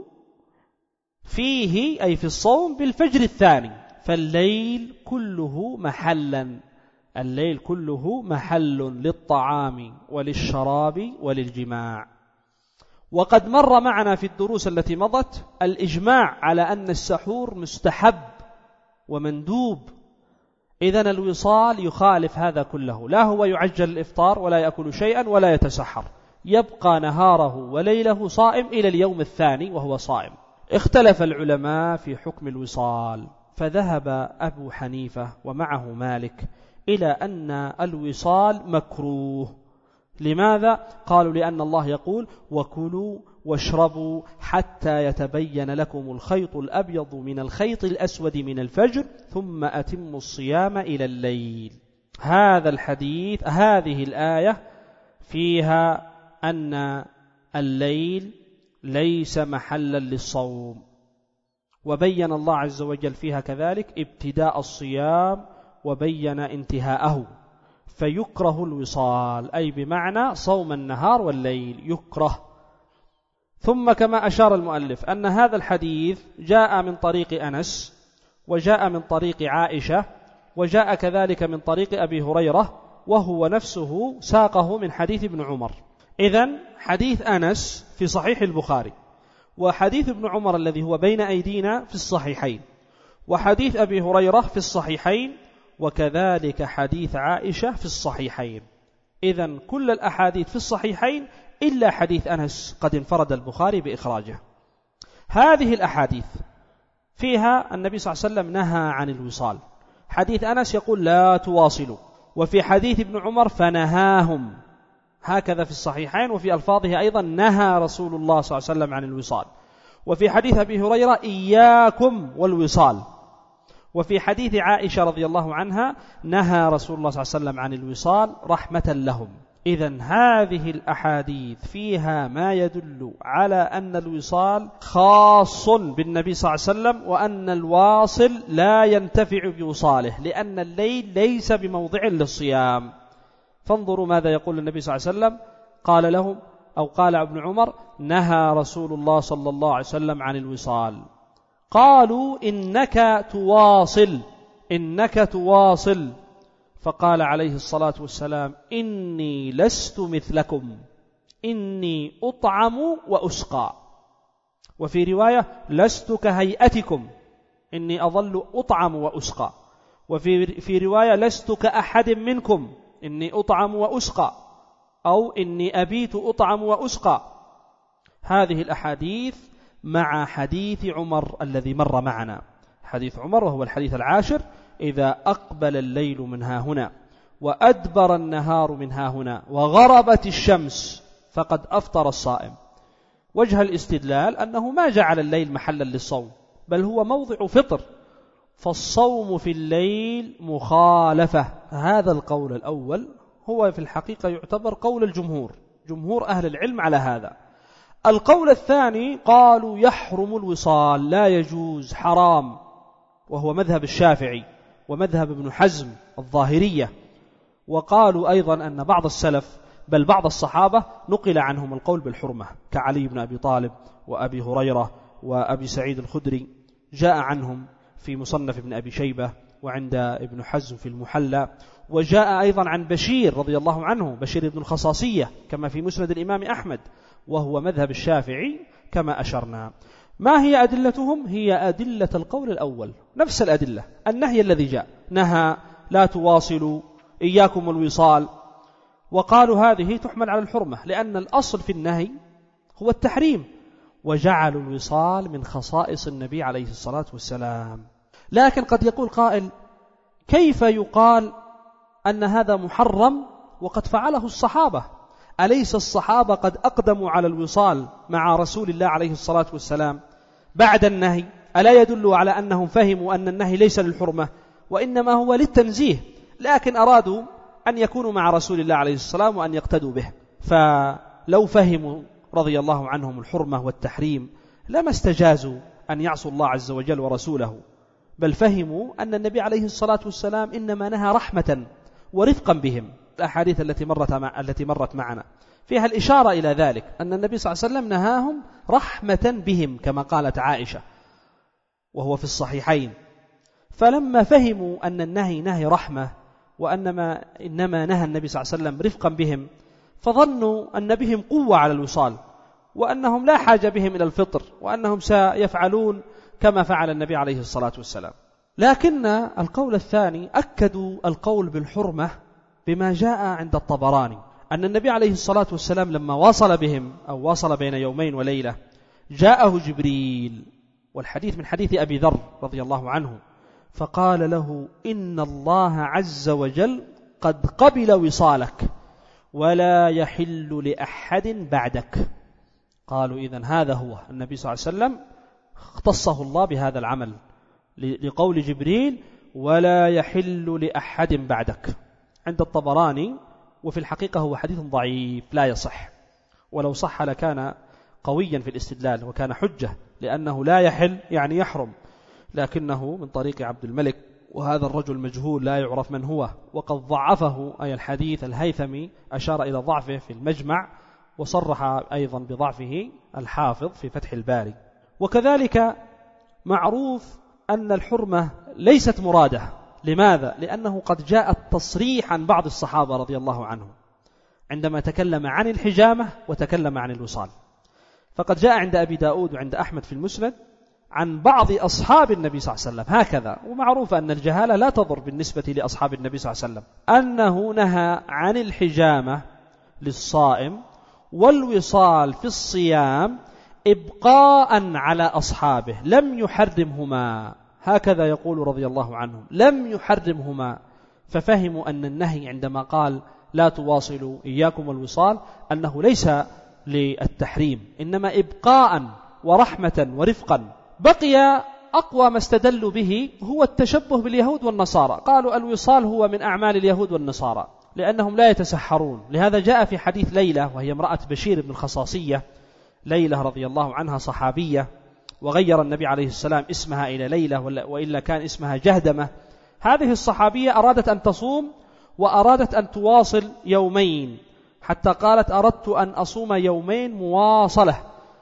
فيه أي في الصوم بالفجر الثاني، فالليل كله محلا، الليل كله محل للطعام وللشراب وللجماع. وقد مر معنا في الدروس التي مضت الإجماع على أن السحور مستحب ومندوب، إذن الوصال يخالف هذا كله، لا هو يعجل الإفطار ولا يأكل شيئا ولا يتسحر، يبقى نهاره وليله صائم إلى اليوم الثاني وهو صائم. اختلف العلماء في حكم الوصال، فذهب أبو حنيفة ومعه مالك إلى أن الوصال مكروه. لماذا؟ قالوا: لأن الله يقول: وكلوا واشربوا حتى يتبين لكم الخيط الأبيض من الخيط الأسود من الفجر ثم أتموا الصيام إلى الليل. هذا الحديث، هذه الآية فيها أن الليل ليس محلا للصوم، وبين الله عز وجل فيها كذلك ابتداء الصيام وبين انتهاءه، فيكره الوصال، أي بمعنى صوم النهار والليل يكره. ثم كما أشار المؤلف أن هذا الحديث جاء من طريق أنس، وجاء من طريق عائشة، وجاء كذلك من طريق أبي هريرة، وهو نفسه ساقه من حديث ابن عمر. إذن حديث أنس في صحيح البخاري، وحديث ابن عمر الذي هو بين أيدينا في الصحيحين، وحديث أبي هريرة في الصحيحين، وكذلك حديث عائشة في الصحيحين. إذن كل الأحاديث في الصحيحين إلا حديث أنس قد انفرد البخاري بإخراجه. هذه الأحاديث فيها النبي صلى الله عليه وسلم نهى عن الوصال. حديث أنس يقول لا تواصلوا، وفي حديث ابن عمر فنهاهم، هكذا في الصحيحين، وفي ألفاظه أيضا نهى رسول الله صلى الله عليه وسلم عن الوصال. وفي حديث أبي هريرة إياكم والوصال. وفي حديث عائشة رضي الله عنها نهى رسول الله صلى الله عليه وسلم عن الوصال رحمة لهم. إذن هذه الأحاديث فيها ما يدل على أن الوصال خاص بالنبي صلى الله عليه وسلم، وأن الواصل لا ينتفع بوصاله، لأن الليل ليس بموضع للصيام. فانظروا ماذا يقول النبي صلى الله عليه وسلم، قال لهم أو قال ابن عمر نهى رسول الله صلى الله عليه وسلم عن الوصال. قالوا إنك تواصل إنك تواصل فقال عليه الصلاة والسلام إني لست مثلكم إني أطعم وأسقى. وفي رواية لست كهيئتكم إني أظل أطعم وأسقى. وفي في رواية لست كأحد منكم إني أطعم وأسقى، أو إني أبيت أطعم وأسقى. هذه الأحاديث مع حديث عمر الذي مر معنا، حديث عمر وهو الحديث العاشر، إذا أقبل الليل من ها هنا وأدبر النهار من ها هنا وغربت الشمس فقد أفطر الصائم. وجه الاستدلال أنه ما جعل الليل محلا للصوم، بل هو موضع فطر، فالصوم في الليل مخالفة. هذا القول الأول هو في الحقيقة يعتبر قول الجمهور، جمهور أهل العلم على هذا. القول الثاني قالوا يحرم الوصال، لا يجوز، حرام، وهو مذهب الشافعي ومذهب ابن حزم الظاهرية. وقالوا أيضا أن بعض السلف بل بعض الصحابة نقل عنهم القول بالحرمة، كعلي بن أبي طالب وأبي هريرة وأبي سعيد الخدري، جاء عنهم في مصنف ابن أبي شيبة وعند ابن حزم في المحلى. وجاء أيضا عن بشير رضي الله عنه، بشير بن الخصاصية، كما في مسند الإمام أحمد، وهو مذهب الشافعي كما أشرنا. ما هي أدلتهم؟ هي أدلة القول الأول، نفس الأدلة، النهي الذي جاء، نهى لا تواصلوا، إياكم الوصال. وقالوا هذه تحمل على الحرمة، لأن الأصل في النهي هو التحريم، وجعلوا الوصال من خصائص النبي عليه الصلاة والسلام. لكن قد يقول قائل كيف يقال أن هذا محرم وقد فعله الصحابة؟ أليس الصحابة قد أقدموا على الوصال مع رسول الله عليه الصلاة والسلام بعد النهي؟ ألا يدل على أنهم فهموا أن النهي ليس للحرمة وإنما هو للتنزيه، لكن أرادوا أن يكونوا مع رسول الله عليه السلام وأن يقتدوا به. فلو فهموا رضي الله عنهم الحرمة والتحريم لما استجازوا أن يعصوا الله عز وجل ورسوله، بل فهموا أن النبي عليه الصلاة والسلام إنما نهى رحمة ورفقا بهم. الأحاديث التي مرت مع التي مرت معنا فيها الإشارة إلى ذلك، أن النبي صلى الله عليه وسلم نهاهم رحمة بهم كما قالت عائشة، وهو في الصحيحين. فلما فهموا أن النهي نهي رحمة، وأنما إنما نهى النبي صلى الله عليه وسلم رفقا بهم، فظنوا أن بهم قوة على الوصال، وأنهم لا حاجة بهم إلى الفطر، وأنهم سيفعلون كما فعل النبي عليه الصلاة والسلام. لكن القول الثاني أكدوا القول بالحرمة بما جاء عند الطبراني، أن النبي عليه الصلاة والسلام لما واصل بهم أو واصل بين يومين وليلة جاءه جبريل، والحديث من حديث أبي ذر رضي الله عنه، فقال له إن الله عز وجل قد قبل وصالك ولا يحل لأحد بعدك. قالوا إذن هذا هو النبي صلى الله عليه وسلم اختصه الله بهذا العمل لقول جبريل ولا يحل لأحد بعدك. عند الطبراني، وفي الحقيقة هو حديث ضعيف لا يصح، ولو صح لكان قويا في الاستدلال وكان حجة لأنه لا يحل يعني يحرم، لكنه من طريق عبد الملك، وهذا الرجل مجهول لا يعرف من هو، وقد ضعفه أي الحديث الهيثمي، أشار إلى ضعفه في المجمع، وصرح أيضا بضعفه الحافظ في فتح الباري. وكذلك معروف أن الحرمة ليست مرادة. لماذا؟ لأنه قد جاء التصريح عن بعض الصحابة رضي الله عنهم عندما تكلم عن الحجامة وتكلم عن الوصال، فقد جاء عند أبي داود وعند أحمد في المسند عن بعض أصحاب النبي صلى الله عليه وسلم هكذا، ومعروف أن الجهالة لا تضر بالنسبة لأصحاب النبي صلى الله عليه وسلم، أنه نهى عن الحجامة للصائم والوصال في الصيام إبقاء على أصحابه، لم يحرمهما، هكذا يقول رضي الله عنهم، لم يحرمهما. ففهموا أن النهي عندما قال لا تواصلوا إياكم الوصال أنه ليس للتحريم، إنما إبقاء ورحمة ورفقا. بقي أقوى ما استدلوا به هو التشبه باليهود والنصارى، قالوا الوصال هو من أعمال اليهود والنصارى لأنهم لا يتسحرون. لهذا جاء في حديث ليلى وهي امرأة بشير بن الخصاصية، ليلى رضي الله عنها صحابية، وغير النبي عليه السلام اسمها إلى ليلى وإلا كان اسمها جهدمة. هذه الصحابية أرادت أن تصوم وأرادت أن تواصل يومين، حتى قالت أردت أن أصوم يومين مواصلة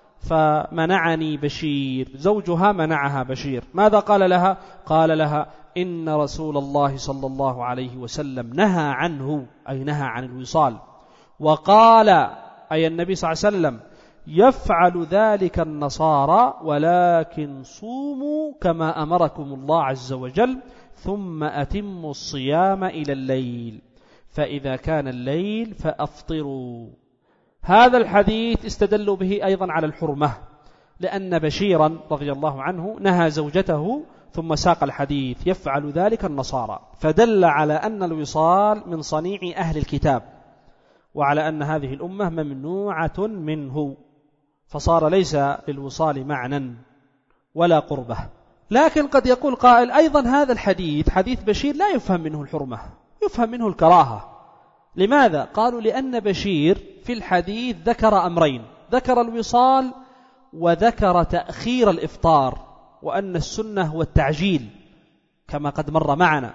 فمنعني بشير، زوجها منعها بشير. ماذا قال لها؟ قال لها إن رسول الله صلى الله عليه وسلم نهى عنه، أي نهى عن الوصال، وقال أي النبي صلى الله عليه وسلم يفعل ذلك النصارى ولكن صوموا كما أمركم الله عز وجل ثم أتموا الصيام إلى الليل فإذا كان الليل فأفطروا. هذا الحديث استدلوا به أيضا على الحرمة، لأن بشيرا رضي الله عنه نهى زوجته ثم ساق الحديث يفعل ذلك النصارى، فدل على أن الوصال من صنيع أهل الكتاب، وعلى أن هذه الأمة ممنوعة منه، فصار ليس للوصال معنى ولا قربة. لكن قد يقول قائل أيضا هذا الحديث حديث بشير لا يفهم منه الحرمة، يفهم منه الكراهة. لماذا؟ قالوا لأن بشير في الحديث ذكر أمرين، ذكر الوصال وذكر تأخير الإفطار، وأن السنة هو التعجيل كما قد مر معنا،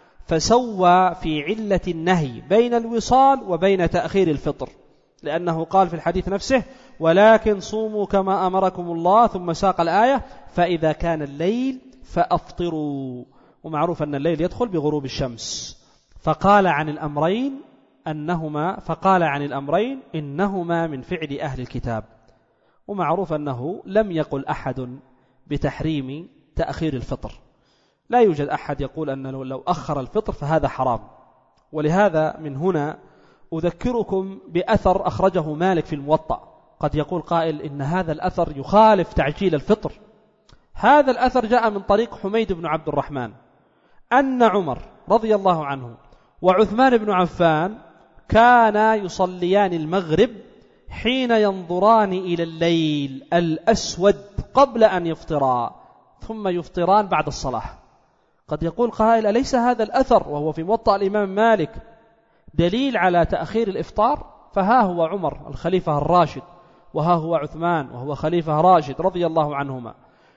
فسوى في علة النهي بين الوصال وبين تأخير الفطر، لأنه قال في الحديث نفسه ولكن صوموا كما أمركم الله، ثم ساق الآية فإذا كان الليل فأفطروا، ومعروف أن الليل يدخل بغروب الشمس، فقال عن الأمرين أنهما فقال عن الأمرين إنهما من فعل أهل الكتاب. ومعروف أنه لم يقل أحد بتحريم تأخير الفطر، لا يوجد أحد يقول أن لو أخر الفطر فهذا حرام. ولهذا من هنا أذكركم بأثر أخرجه مالك في الموطأ، قد يقول قائل إن هذا الأثر يخالف تعجيل الفطر. هذا الأثر جاء من طريق حميد بن عبد الرحمن أن عمر رضي الله عنه وعثمان بن عفان كانا يصليان المغرب حين ينظران إلى الليل الأسود قبل أن يفطرا، ثم يفطران بعد الصلاة. قد يقول قائل أليس هذا الأثر وهو في موطأ الإمام مالك دليل على تأخير الإفطار؟ فها هو عمر الخليفة الراشد وها هو عثمان وهو خليفة راشد رضي الله عنهما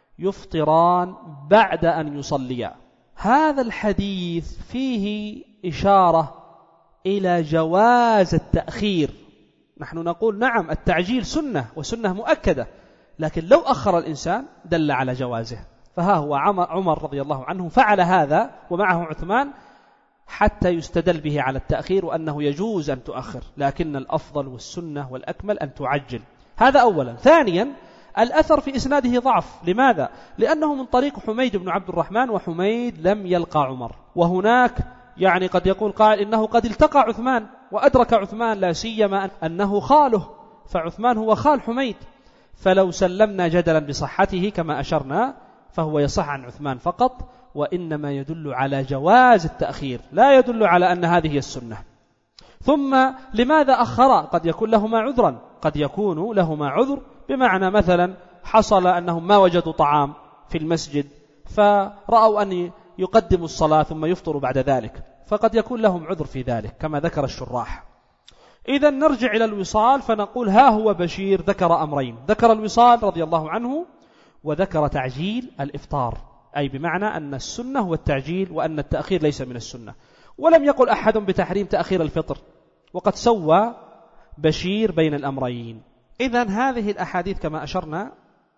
يفطران بعد أن يصليا. هذا الحديث فيه إشارة إلى جواز التأخير. نحن نقول نعم التعجيل سنة وسنة مؤكدة، لكن لو أخر الإنسان دل على جوازه. فها هو عمر رضي الله عنه فعل هذا ومعه عثمان حتى يستدل به على التأخير وأنه يجوز أن تؤخر، لكن الأفضل والسنة والأكمل أن تعجل. هذا أولا. ثانيا الأثر في إسناده ضعف. لماذا؟ لأنه من طريق حميد بن عبد الرحمن، وحميد لم يلقى عمر، وهناك يعني قد يقول قائل إنه قد التقى عثمان وأدرك عثمان، لا سيما أنه خاله، فعثمان هو خال حميد، فلو سلمنا جدلا بصحته كما أشرنا فهو يصح عن عثمان فقط، وإنما يدل على جواز التأخير لا يدل على أن هذه السنة. ثم لماذا أخر؟ قد يكون لهما عذرا، قد يكون لهما عذر بمعنى مثلا حصل أنهم ما وجدوا طعام في المسجد فرأوا أن يقدموا الصلاة ثم يفطروا بعد ذلك، فقد يكون لهم عذر في ذلك كما ذكر الشراح. إذا نرجع إلى الوصال فنقول ها هو بشير ذكر أمرين، ذكر الوصال رضي الله عنه وذكر تعجيل الإفطار، أي بمعنى أن السنة هو التعجيل وأن التأخير ليس من السنة. ولم يقل أحد بتحريم تأخير الفطر، وقد سوى بشير بين الأمرين. إذن هذه الأحاديث كما أشرنا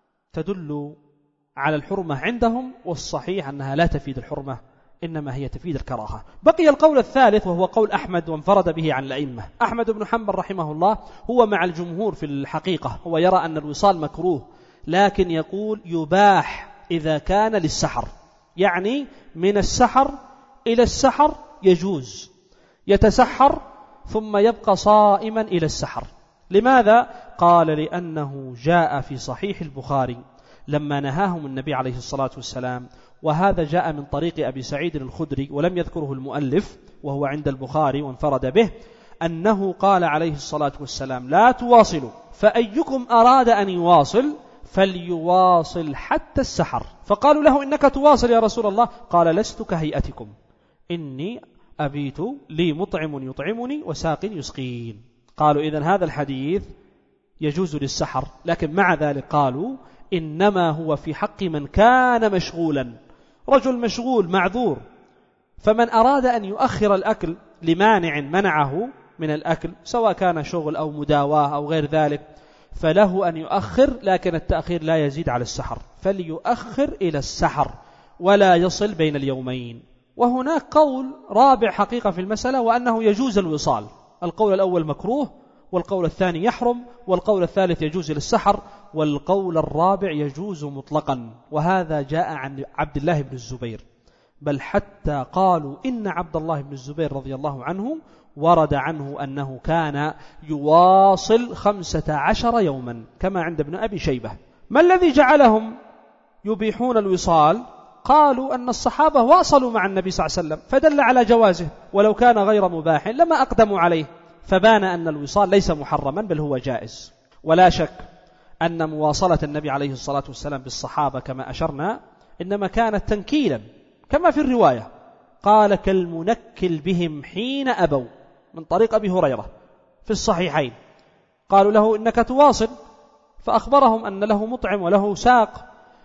تدل على الحرمة عندهم، والصحيح أنها لا تفيد الحرمة، إنما هي تفيد الكراهة. بقي القول الثالث وهو قول أحمد وانفرد به عن الأئمة. أحمد بن حنبل رحمه الله هو مع الجمهور في الحقيقة، هو يرى أن الوصال مكروه، لكن يقول يباح إذا كان للسحر، يعني من السحر إلى السحر يجوز، يتسحر ثم يبقى صائما إلى السحر. لماذا؟ قال لأنه جاء في صحيح البخاري لما نهاهم النبي عليه الصلاة والسلام، وهذا جاء من طريق أبي سعيد الخدري ولم يذكره المؤلف وهو عند البخاري وانفرد به، أنه قال عليه الصلاة والسلام لا تواصلوا، فأيكم أراد أن يواصل فليواصل حتى السحر. فقالوا له إنك تواصل يا رسول الله، قال لست كهيئتكم، إني أبيت لي مطعم يطعمني وساق يسقين. قالوا إذن هذا الحديث يجوز للسحر، لكن مع ذلك قالوا إنما هو في حق من كان مشغولا، رجل مشغول معذور، فمن أراد أن يؤخر الأكل لمانع منعه من الأكل سواء كان شغل أو مداواة أو غير ذلك فله أن يؤخر، لكن التأخير لا يزيد على السحر، فليؤخر إلى السحر ولا يصل بين اليومين. وهناك قول رابع حقيقة في المسألة، وأنه يجوز الوصال. القول الأول مكروه، والقول الثاني يحرم، والقول الثالث يجوز للسحر، والقول الرابع يجوز مطلقا، وهذا جاء عن عبد الله بن الزبير، بل حتى قالوا إن عبد الله بن الزبير رضي الله عنه ورد عنه أنه كان يواصل خمسة عشر يوما كما عند ابن أبي شيبة. ما الذي جعلهم يبيحون الوصال؟ قالوا أن الصحابة واصلوا مع النبي صلى الله عليه وسلم فدل على جوازه، ولو كان غير مباح لما أقدموا عليه، فبان أن الوصال ليس محرما بل هو جائز. ولا شك أن مواصلة النبي عليه الصلاة والسلام بالصحابة كما أشرنا إنما كانت تنكيلا، كما في الرواية قال كالمنكل بهم حين أبوا، من طريق أبي هريرة في الصحيحين، قالوا له إنك تواصل، فأخبرهم أن له مطعم وله ساق،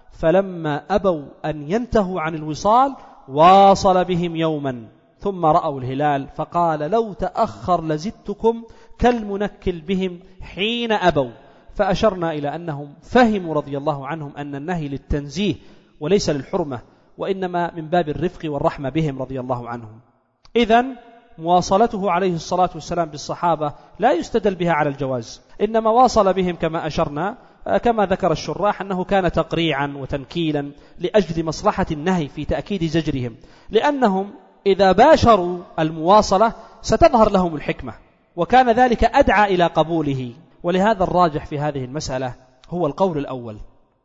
فلما أبوا أن ينتهوا عن الوصال واصل بهم يوما ثم رأوا الهلال، فقال لو تأخر لزدتكم كالمنكل بهم حين أبوا. فأشرنا إلى أنهم فهموا رضي الله عنهم أن النهي للتنزيه وليس للحرمة، وإنما من باب الرفق والرحمة بهم رضي الله عنهم. إذن مواصلته عليه الصلاة والسلام بالصحابة لا يستدل بها على الجواز، إنما واصل بهم كما أشرنا كما ذكر الشراح أنه كان تقريعا وتنكيلا لأجل مصلحة النهي في تأكيد زجرهم، لأنهم إذا باشروا المواصلة ستظهر لهم الحكمة، وكان ذلك أدعى إلى قبوله. ولهذا الراجح في هذه المسألة هو القول الأول،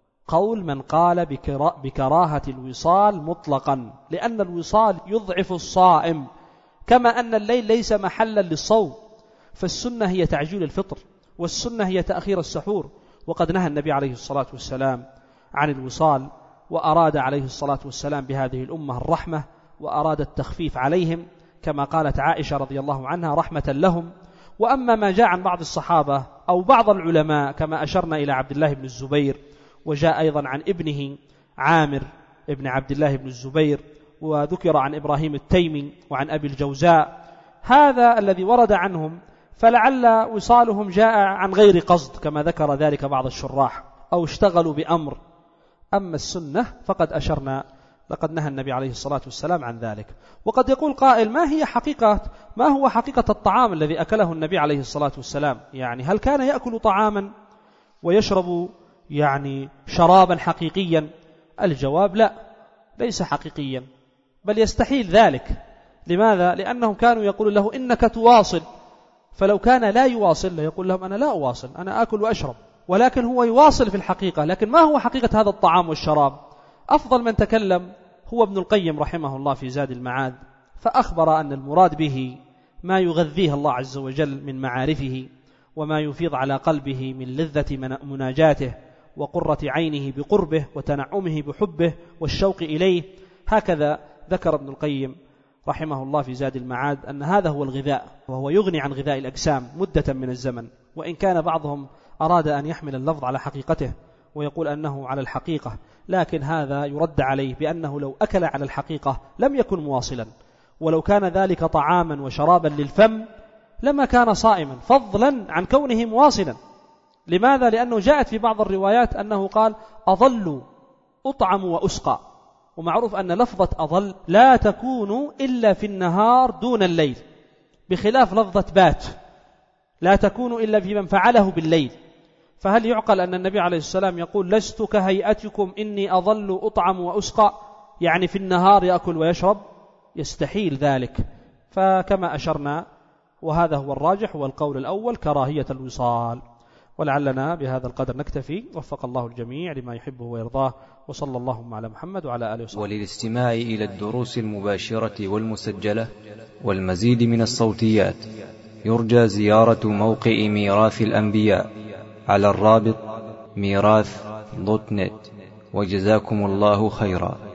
قول من قال بكراهة الوصال مطلقا، لأن الوصال يضعف الصائم، كما أن الليل ليس محلا للصوم، فالسنة هي تعجيل الفطر، والسنة هي تأخير السحور، وقد نهى النبي عليه الصلاة والسلام عن الوصال، وأراد عليه الصلاة والسلام بهذه الأمة الرحمة، وأراد التخفيف عليهم، كما قالت عائشة رضي الله عنها رحمة لهم. وأما ما جاء عن بعض الصحابة أو بعض العلماء كما أشرنا إلى عبد الله بن الزبير، وجاء أيضا عن ابنه عامر ابن عبد الله بن الزبير، وذكر عن إبراهيم التيمي وعن أبي الجوزاء، هذا الذي ورد عنهم، فلعل وصالهم جاء عن غير قصد كما ذكر ذلك بعض الشراح، أو اشتغلوا بأمر. أما السنة فقد أشرنا لقد نهى النبي عليه الصلاة والسلام عن ذلك. وقد يقول قائل ما هي حقيقة ما هو حقيقة الطعام الذي أكله النبي عليه الصلاة والسلام؟ يعني هل كان يأكل طعاما ويشرب يعني شرابا حقيقيا؟ الجواب لا، ليس حقيقيا، بل يستحيل ذلك. لماذا؟ لأنهم كانوا يقول له إنك تواصل، فلو كان لا يواصل يقول لهم أنا لا أواصل، أنا آكل وأشرب، ولكن هو يواصل في الحقيقة. لكن ما هو حقيقة هذا الطعام والشراب؟ أفضل من تكلم هو ابن القيم رحمه الله في زاد المعاد، فأخبر أن المراد به ما يغذيه الله عز وجل من معارفه، وما يفيض على قلبه من لذة مناجاته وقرة عينه بقربه وتنعمه بحبه والشوق إليه. هكذا ذكر ابن القيم رحمه الله في زاد المعاد أن هذا هو الغذاء، وهو يغني عن غذاء الأجسام مدة من الزمن، وإن كان بعضهم أراد أن يحمل اللفظ على حقيقته ويقول أنه على الحقيقة، لكن هذا يرد عليه بأنه لو أكل على الحقيقة لم يكن مواصلا، ولو كان ذلك طعاما وشرابا للفم لما كان صائما، فضلا عن كونه مواصلا. لماذا؟ لأنه جاءت في بعض الروايات أنه قال أظل أطعم وأسقى، ومعروف أن لفظة أظل لا تكون إلا في النهار دون الليل، بخلاف لفظة بات لا تكون إلا في من فعله بالليل. فهل يعقل أن النبي عليه السلام يقول لست كهيئتكم إني أظل أطعم وأسقى، يعني في النهار يأكل ويشرب؟ يستحيل ذلك. فكما أشرنا، وهذا هو الراجح والقول الأول كراهية الوصال. ولعلنا بهذا القدر نكتفي، وفق الله الجميع لما يحبه ويرضاه، وصلى اللهم على محمد وعلى آله وصحبه. وللاستماع إلى الدروس المباشرة والمسجلة والمزيد من الصوتيات يرجى زيارة موقع ميراث الأنبياء على الرابط ميراث دوت نت. وجزاكم الله خيرا.